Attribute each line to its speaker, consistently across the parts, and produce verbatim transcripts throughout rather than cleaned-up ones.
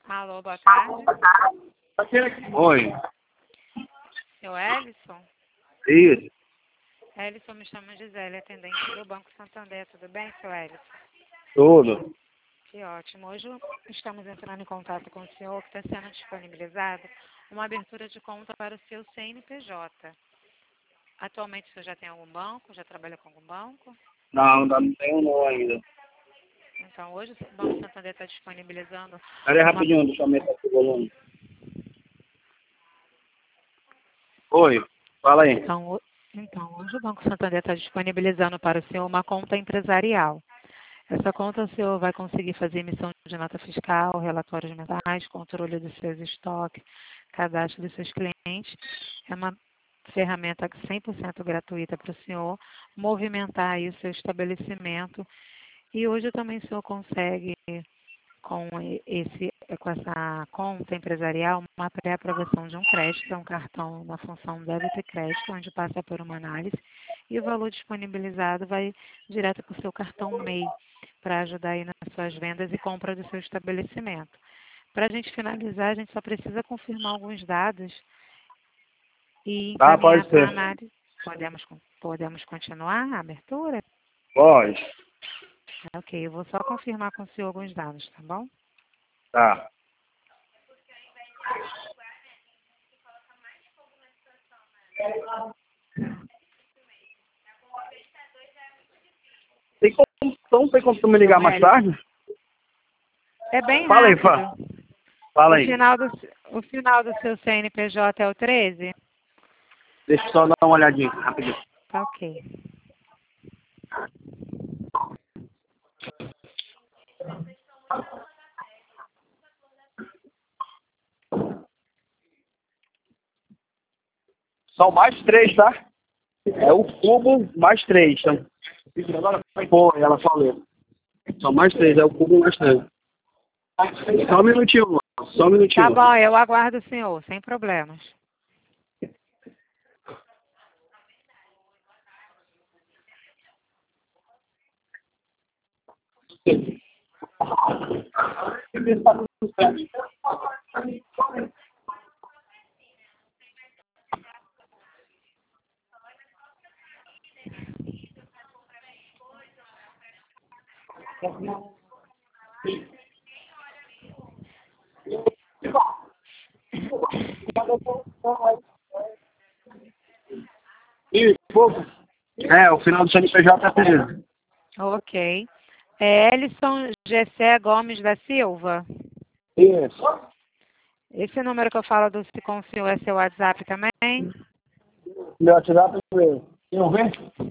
Speaker 1: Alô, boa tarde.
Speaker 2: Oi.
Speaker 1: Seu Ellison?
Speaker 2: Isso.
Speaker 1: Ellison, me chama Gisele, atendente do Banco Santander. Tudo bem, seu Ellison?
Speaker 2: Tudo.
Speaker 1: Que ótimo. Hoje estamos entrando em contato com o senhor que está sendo disponibilizado uma abertura de conta para o seu C N P J. Atualmente o senhor já tem algum banco? Já trabalha com algum banco?
Speaker 2: Não, ainda não tenho não ainda.
Speaker 1: Então, hoje o Banco Santander está disponibilizando...
Speaker 2: Pera aí
Speaker 1: uma...
Speaker 2: rapidinho, deixa eu aumentar esse volume. Oi, fala aí.
Speaker 1: Então, ho- então, hoje o Banco Santander está disponibilizando para o senhor uma conta empresarial. Essa conta o senhor vai conseguir fazer emissão de nota fiscal, relatórios mensais, controle dos seus estoques, cadastro dos seus clientes. É uma ferramenta cem por cento gratuita para o senhor movimentar aí o seu estabelecimento. E hoje também o senhor consegue, com, esse, com essa conta empresarial, uma pré-aprovação de um crédito, é um cartão na função débito e crédito, onde passa por uma análise, e o valor disponibilizado vai direto para o seu cartão M E I, para ajudar aí nas suas vendas e compra do seu estabelecimento. Para a gente finalizar, a gente só precisa confirmar alguns dados e
Speaker 2: Tá,
Speaker 1: encaminhar
Speaker 2: pode
Speaker 1: para a
Speaker 2: ser.
Speaker 1: análise. Podemos, podemos continuar a abertura?
Speaker 2: Pode.
Speaker 1: Ok, eu vou só confirmar com o senhor alguns dados, tá bom?
Speaker 2: Tá. Tem como, não tem como tu me ligar
Speaker 1: Então,
Speaker 2: mais
Speaker 1: Hélio,
Speaker 2: tarde?
Speaker 1: é bem
Speaker 2: Fala aí,
Speaker 1: rápido.
Speaker 2: Fá. Fala
Speaker 1: O
Speaker 2: aí.
Speaker 1: final do, o final do seu C N P J é o treze?
Speaker 2: Deixa eu só dar uma olhadinha aqui, rapidinho.
Speaker 1: Tá ok.
Speaker 2: São mais três, tá? É o cubo mais três. Então. Pô, ela falou. São mais três, é o cubo mais três. Só um minutinho, mano. Só um
Speaker 1: Tá
Speaker 2: minutinho.
Speaker 1: bom, eu aguardo o senhor, sem problemas.
Speaker 2: E pouco. É, o final do C N P J é treze.
Speaker 1: Ok. É Ellison Gessé Gomes da Silva.
Speaker 2: Isso.
Speaker 1: Esse número que eu falo do, com o senhor é seu WhatsApp também?
Speaker 2: Meu WhatsApp é meu. Eu ver?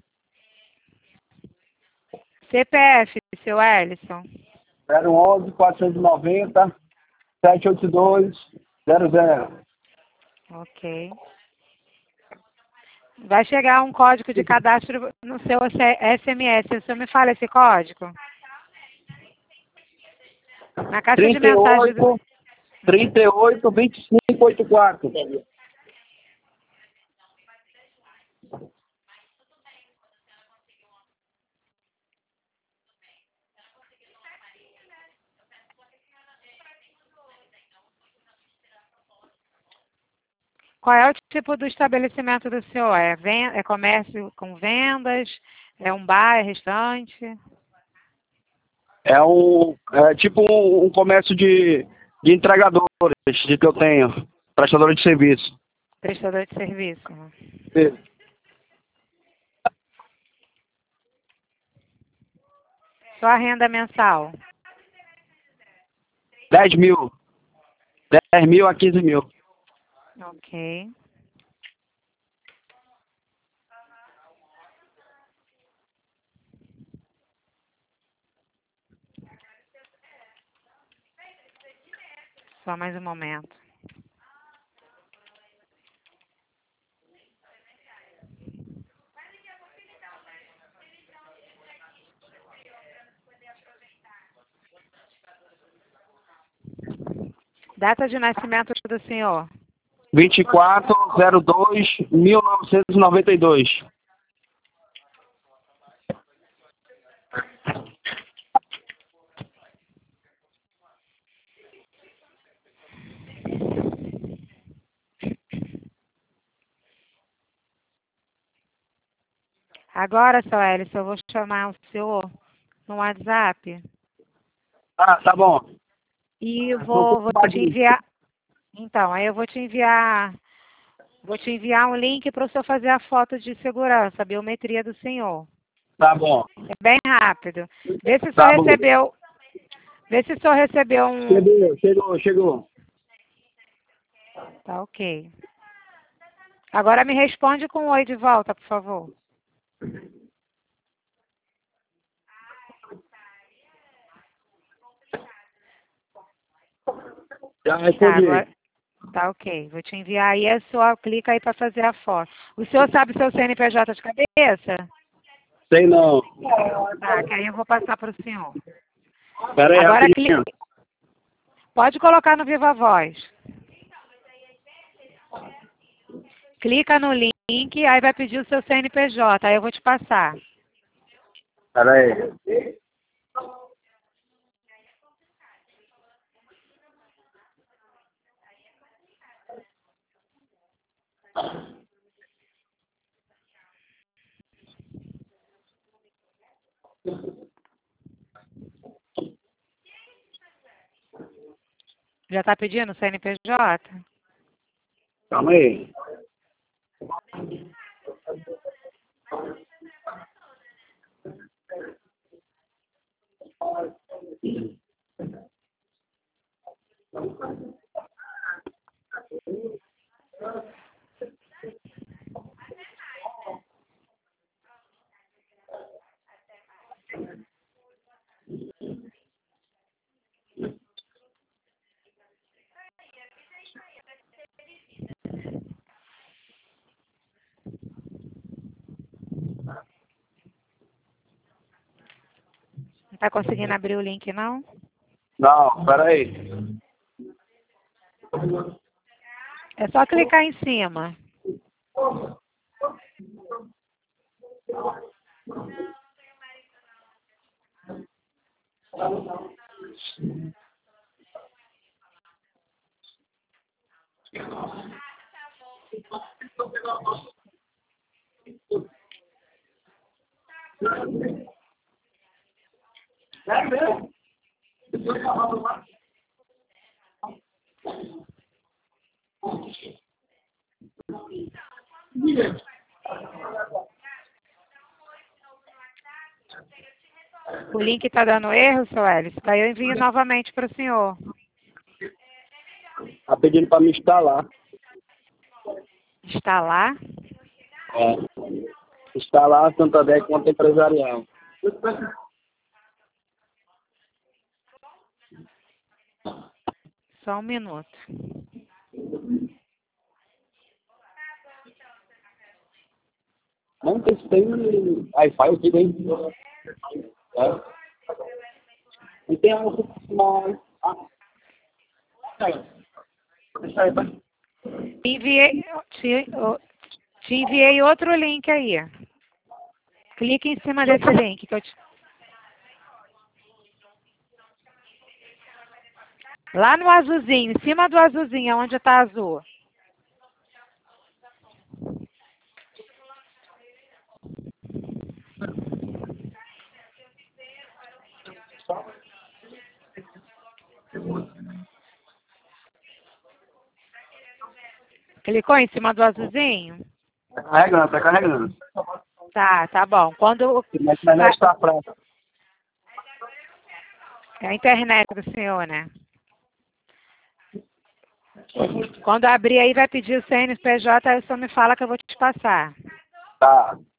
Speaker 1: C P F, seu Ellison.
Speaker 2: zero onze, quatrocentos e noventa, setecentos e oitenta e dois, zero zero.
Speaker 1: Ok. Vai chegar um código de cadastro no seu S M S. O senhor me fala esse código? Na caixa de mensagem do...
Speaker 2: trinta e oito, vinte e cinco, oitenta e quatro.
Speaker 1: Qual é o tipo do estabelecimento do senhor? É, ven... é comércio com vendas? É um bar? É restaurante?
Speaker 2: É um, é tipo um, um comércio de, de entregadores de que eu tenho, prestadores de serviço.
Speaker 1: Prestador de serviço. Sua renda mensal?
Speaker 2: dez mil. dez mil a quinze mil.
Speaker 1: Ok. Só mais um momento. Data de nascimento do senhor?
Speaker 2: vinte e quatro, zero dois, mil novecentos e noventa e dois.
Speaker 1: Agora, seu Hélio, eu vou chamar o senhor no WhatsApp
Speaker 2: Ah, tá bom.
Speaker 1: e vou, vou te enviar. Então, aí eu vou te enviar, vou te enviar um link para o senhor fazer a foto de segurança, a biometria do senhor.
Speaker 2: Tá bom.
Speaker 1: É bem rápido. Vê se o senhor
Speaker 2: Tá bom.
Speaker 1: recebeu. Vê se o senhor recebeu um.
Speaker 2: Chegou, chegou, chegou.
Speaker 1: Tá ok. Agora me responde com um oi de volta, por favor.
Speaker 2: Já
Speaker 1: Tá,
Speaker 2: respondi.
Speaker 1: agora. Tá ok. Vou te enviar aí, é só clica aí para fazer a foto. O senhor sabe seu C N P J de cabeça?
Speaker 2: Sei não.
Speaker 1: Tá, que aí eu vou passar para o senhor.
Speaker 2: Pera aí,
Speaker 1: Agora
Speaker 2: rapidinho.
Speaker 1: clica. Pode colocar no Viva Voz. Clica no link, aí vai pedir o seu C N P J, aí eu vou te passar.
Speaker 2: Pera aí.
Speaker 1: Já está pedindo o C N P J?
Speaker 2: Calma aí.
Speaker 1: Não está conseguindo abrir o link, não?
Speaker 2: Não, pera aí.
Speaker 1: É só clicar em cima.
Speaker 2: É mesmo?
Speaker 1: O link está dando erro, seu Hélice? Daí eu envio novamente para o senhor.
Speaker 2: Tá pedindo pra me instalar.
Speaker 1: Instalar?
Speaker 2: É. Instalar a Santander conta empresarial.
Speaker 1: Só um minuto.
Speaker 2: Não tem, tem Wi-Fi aqui dentro. É. E tem algo mais. Ah. Deixa aí, vai.
Speaker 1: Enviei, te, te enviei outro link aí. Clique em cima desse link que eu te... Lá no azulzinho, em cima do azulzinho, onde está azul. Clicou em cima do azulzinho?
Speaker 2: Tá carregando, tá carregando.
Speaker 1: Tá, tá bom. Quando
Speaker 2: Mas a internet tá fraca.
Speaker 1: é a internet do senhor, né? Quando abrir aí vai pedir o C N P J, aí o senhor me fala que eu vou te passar.
Speaker 2: Tá.